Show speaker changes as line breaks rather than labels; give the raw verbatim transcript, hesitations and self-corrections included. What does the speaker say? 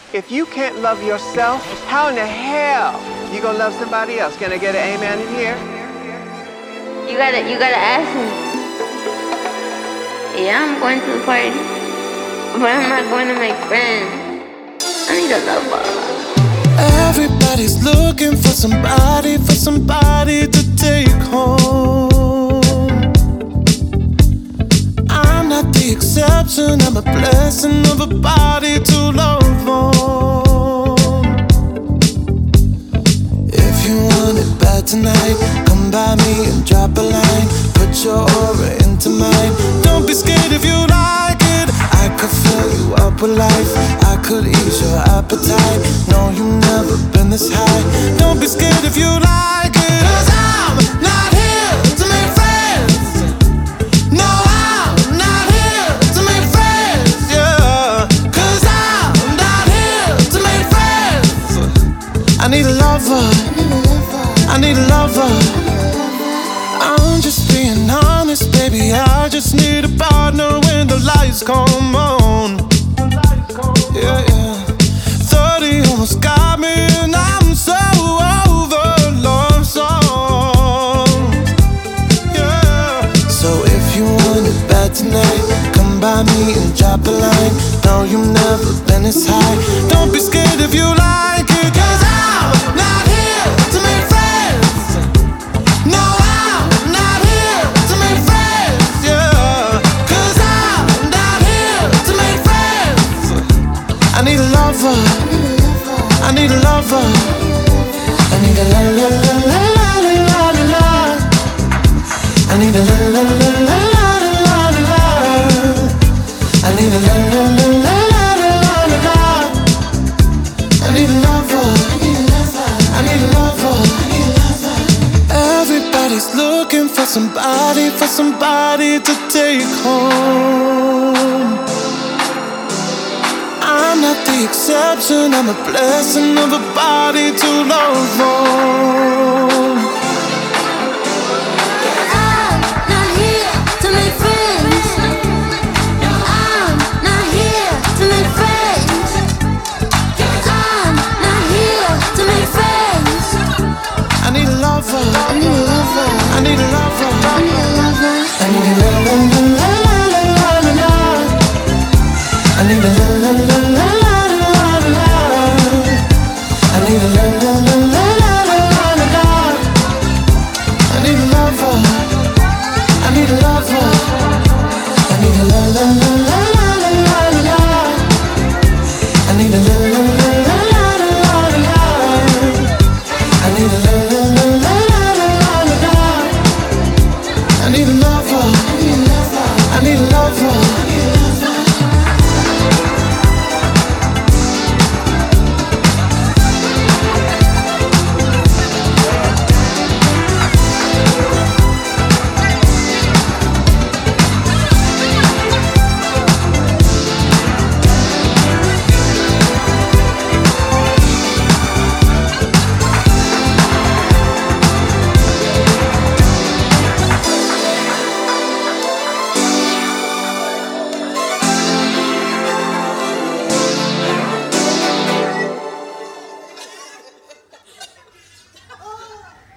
If you can't love yourself, how in the hell you gonna love somebody else? Can I get an amen in here?
You gotta, you gotta ask me. Yeah, I'm going to the party, but I'm not going to make friends. I need a lover.
Everybody's looking for somebody, for somebody to take home. I'm not the exception, I'm a blessing of a body to love on. If you want it bad tonight, come by me and drop a line. Put your aura into mine. Don't be scared if you like it. I could fill you up with life, I could ease your appetite. No, you've never been this high. Don't be scared if you like it. Cause I'm not here to make friends. No, I'm not here to make friends, yeah. Cause I'm not here to make friends. I need a lover, I need a lover. I'm just being honest, baby, I just need a partner when the lights come on. Yeah, yeah. Thirty almost got me and I'm so over love song. Yeah. So if you want it bad tonight, come by me and drop a line. No, you've never been this high. Don't be scared if you like it. Cause I'm not here to make friends. No, I'm not here to make friends, yeah. Cause I'm not here to make friends. I need a lover, I need a lover. I need a la la la la la la la la. I need a la la la la la la la la. I need a la la la la la la la la. I need a lover, I need a lover. Everybody's looking for somebody, for somebody to take home. I'm not the exception, I'm a blessing of a body to love on.